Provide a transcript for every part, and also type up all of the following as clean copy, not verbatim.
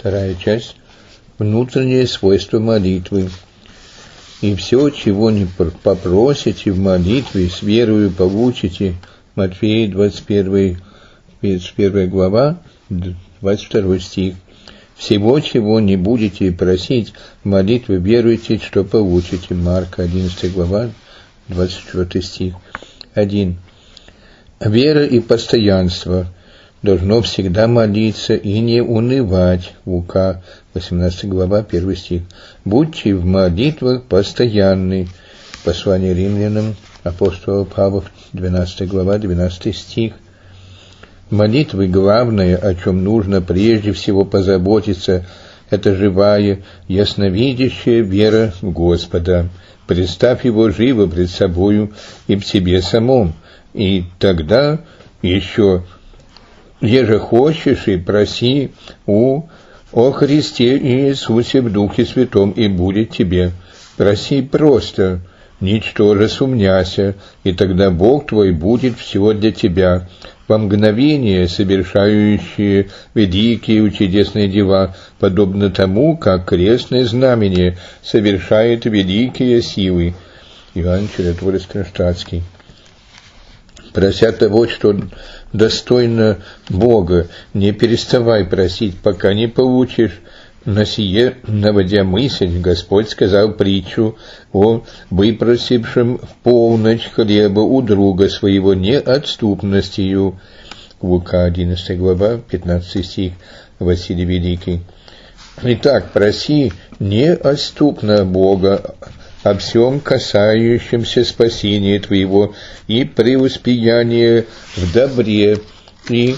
Вторая часть. Внутреннее свойство молитвы. И все, чего не попросите в молитве, с верою получите. Матфея 21 глава, 22 стих. Всего, чего не будете просить в молитве, веруйте, что получите. Марка 11 глава, 24 стих. 1. Вера и постоянство. Должно всегда молиться и не унывать. Лука 18 глава, 1 стих. Будьте в молитвах постоянны. Послание римлянам апостола Павла 12 глава, 12 стих. Молитвы главное, о чем нужно прежде всего позаботиться, это живая, ясновидящая вера в Господа. Представь Его живо пред собою и в себе самом, и тогда еще еже хочешь и проси о Христе Иисусе в Духе Святом, и будет тебе. Проси просто, ничтоже сумняся, и тогда Бог твой будет всего для тебя. Во мгновение совершающие великие и чудесные дела, подобно тому, как крестное знамение совершает великие силы. Иоанн Чудотворец Кронштадтский. Прося того, что достойно Бога, не переставай просить, пока не получишь. На сие, наводя мысль, Господь сказал притчу о выпросившем в полночь хлеба у друга своего неотступностью. Лука 11 глава, 15 стих, Василий Великий. Итак, проси неотступно Бога о всем касающемся спасения твоего и преуспеяния в добре, и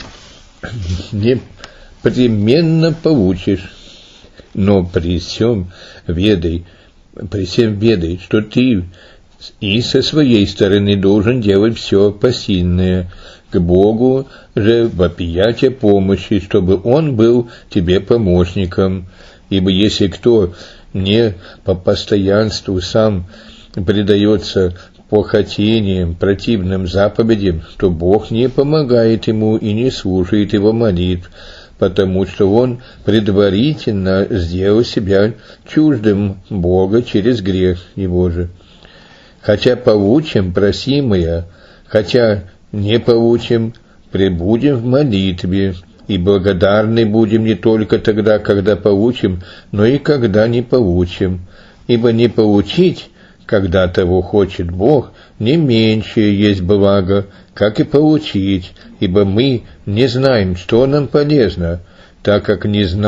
непременно получишь. Но при всем ведай, что ты и со своей стороны должен делать все посильное, к Богу же вопиять о помощи, чтобы Он был тебе помощником. Ибо если кто не по постоянству сам предается похотениям, противным заповедям, то Бог не помогает ему и не слушает его молитв, потому что он предварительно сделал себя чуждым Бога через грех его же. Хотя получим просимое, хотя не получим, пребудем в молитве, и благодарны будем не только тогда, когда получим, но и когда не получим. Ибо не получить, когда того хочет Бог, не меньшее есть благо, как и получить, ибо мы не знаем, что нам полезно, так как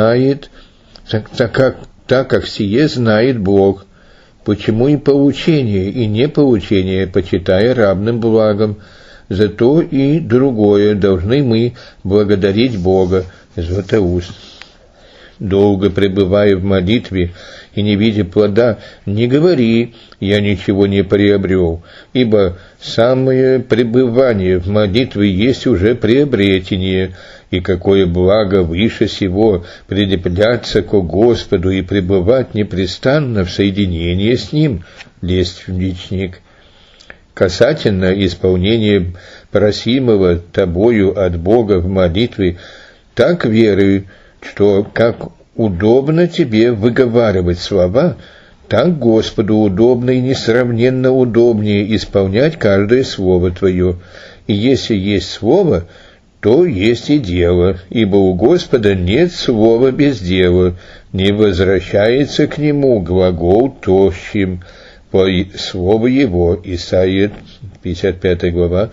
сие знает Бог. Почему и получение, и неполучение почитая равным благом, зато и другое должны мы благодарить Бога. Златоуст. Долго пребывая в молитве и не видя плода, не говори: «Я ничего не приобрел», ибо самое пребывание в молитве есть уже приобретение, и какое благо выше сего прилепляться ко Господу и пребывать непрестанно в соединении с Ним, лезть в личник. Касательно исполнения просимого тобою от Бога в молитве, так верую, что как удобно тебе выговаривать слова, так Господу удобно и несравненно удобнее исполнять каждое слово твое. И если есть слово, то есть и дело, ибо у Господа нет слова без дела, не возвращается к Нему глагол тощим, по слову Его. Исайя 55 глава,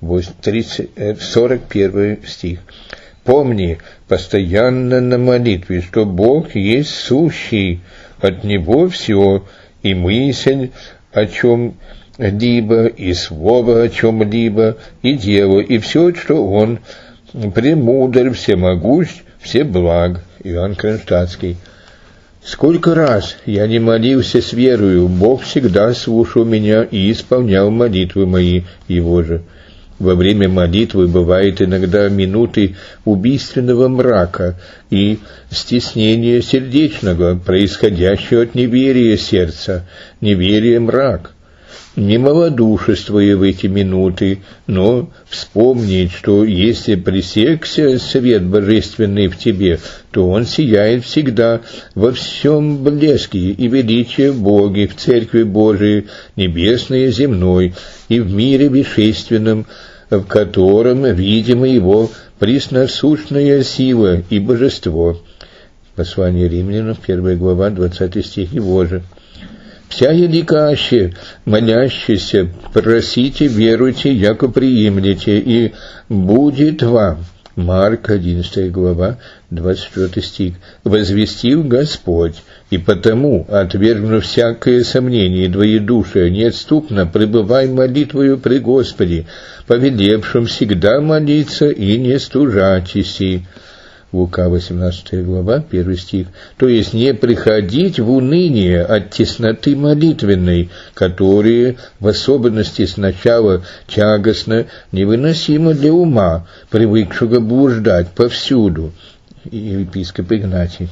41 стих. Помни постоянно на молитве, что Бог есть сущий, от Него все, и мысль о чем-либо, и слово о чем-либо, и дело, и все, что Он премудр, всемогущ, всеблаг. Иоанн Кронштадтский. Сколько раз я не молился с верою, Бог всегда слушал меня и исполнял молитвы мои Его же. Во время молитвы бывает иногда минуты убийственного мрака и стеснения сердечного, происходящего от неверия сердца, неверия мрак. не малодушествуя в эти минуты, но вспомнить, что если пресекся свет божественный в тебе, то он сияет всегда во всем блеске и величии в Боге, в Церкви Божией, небесной и земной, и в мире вещественном, в котором видимо его пресносущная сила и божество. Послание Римлянам, 1 глава, 20 стих его же. «Вся еликаще, молящийся, просите, веруйте, яко приимлете, и будет вам». Марк, 11 глава, 24 стих. «Возвестил Господь, и потому, отвергнув всякое сомнение и двоедушие, неотступно пребывай молитвою при Господе, повелевшим всегда молиться и не стужатесь». Лука, 18 глава, 1 стих. То есть не приходить в уныние от тесноты молитвенной, которая в особенности сначала тягостно, невыносимо для ума, привыкшего блуждать повсюду. Епископ Игнатий.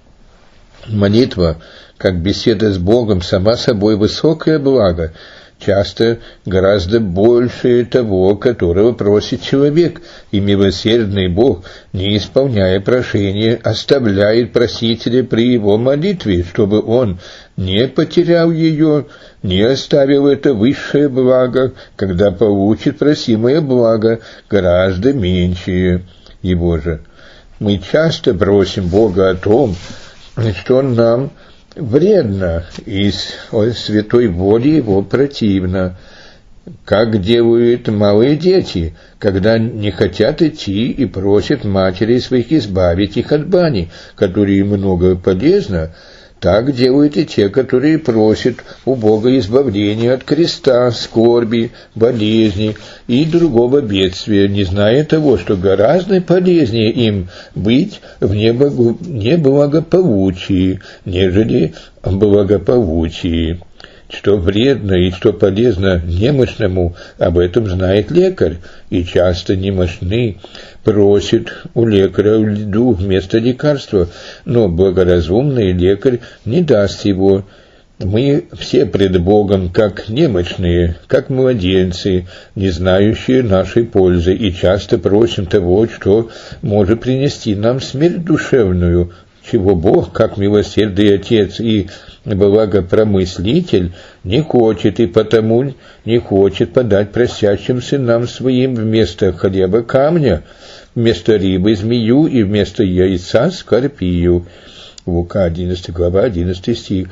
Молитва, как беседа с Богом, сама собой высокое благо, часто гораздо больше того, которого просит человек, и милосердный Бог, не исполняя прошения, оставляет просителя при его молитве, чтобы он не потерял ее, не оставил это высшее благо, когда получит просимое благо, гораздо меньшее его же. Мы часто просим Бога о том, что нам вредно, и святой воле его противно, как делают малые дети, когда не хотят идти и просят матери своих избавить их от бани, которой много полезно. Так делают и те, которые просят у Бога избавления от креста, скорби, болезни и другого бедствия, не зная того, что гораздо полезнее им быть в неблагополучии, нежели в благополучии. Что вредно и что полезно немощному, об этом знает лекарь, и часто немощный просит у лекаря льду вместо лекарства, но благоразумный лекарь не даст его. Мы все пред Богом как немощные, как младенцы, не знающие нашей пользы, и часто просим того, что может принести нам смерть душевную, чего Бог, как милосердный Отец и благопромыслитель, не хочет, и потому не хочет подать просящим сынам своим вместо хлеба камня, вместо рыбы змею и вместо яйца скорпию. Лука, 11 глава, 11 стих.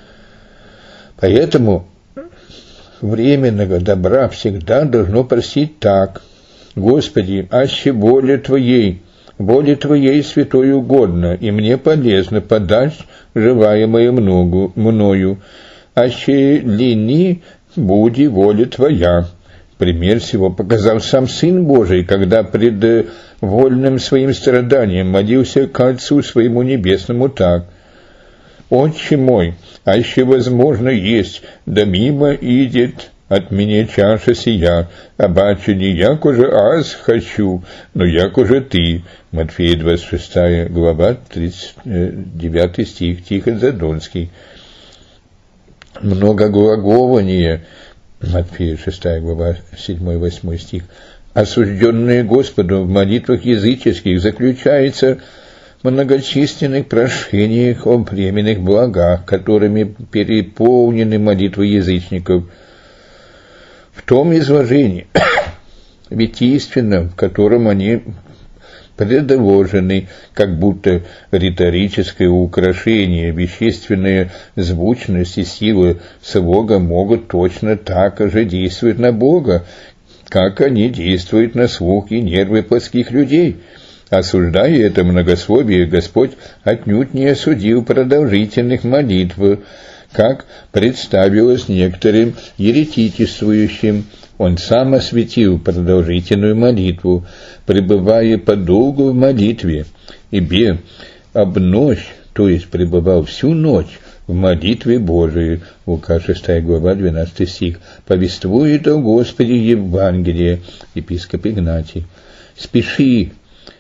Поэтому временного добра всегда должно просить так: «Господи, аще воля Твоей святой угодно, и мне полезно подать желаемое мною, аще лени буди воля Твоя». Пример всего показал сам Сын Божий, когда пред вольным своим страданием молился к Отцу своему Небесному так: «Отче мой, аще возможно есть, да мимо идет от меня чаша сия, обаче не яко же аз хочу, но яко же ты». Матфея, 26 глава, 39 стих, Тихон Задонский. Многоглагование, Матфея, 6 глава, 7-8 стих, осужденные Господом в молитвах языческих, заключается в многочисленных прошениях о временных благах, которыми переполнены молитвы язычников. В том изложении витийственном, в котором они предложены, как будто риторическое украшение, вещественная звучность и сила слога могут точно так же действовать на Бога, как они действуют на слух и нервы плотских людей. Осуждая это многословие, Господь отнюдь не осудил продолжительных молитв, как представилось некоторым еретичествующим. Он сам осветил продолжительную молитву, пребывая подолгу в молитве, ибо об ночь, то есть пребывал всю ночь в молитве Божией. Лука, 6 глава, 12 стих. Повествует о Господе Евангелие, епископ Игнатий. Спеши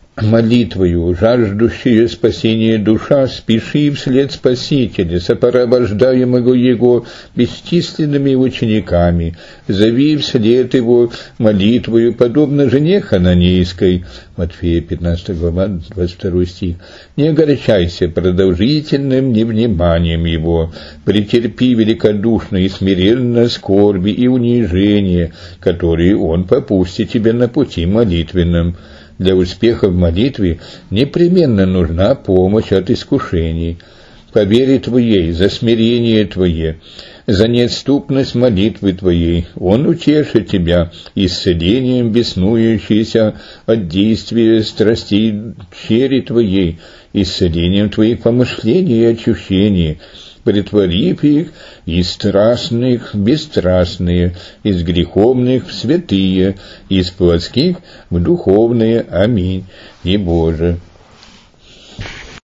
молитвою, жаждущая спасения душа, спеши вслед Спасителя, сопровождаемого Его бесчисленными учениками, зови вслед Его молитвою, подобно жене хананейской, Матфея 15 глава, 22 стих. Не огорчайся продолжительным невниманием Его, претерпи великодушно и смиренно скорби и унижения, которые Он попустит тебе на пути молитвенном. Для успеха в молитве непременно нужна помощь от искушений. По вере Твоей, за смирение Твое, за неотступность молитвы Твоей Он утешит тебя исцелением беснующейся от действия страстей чере Твоей, исцелением Твоих помышлений и ощущений, претворив их из страстных в бесстрастные, из греховных в святые, из плотских в духовные. Аминь. И Боже.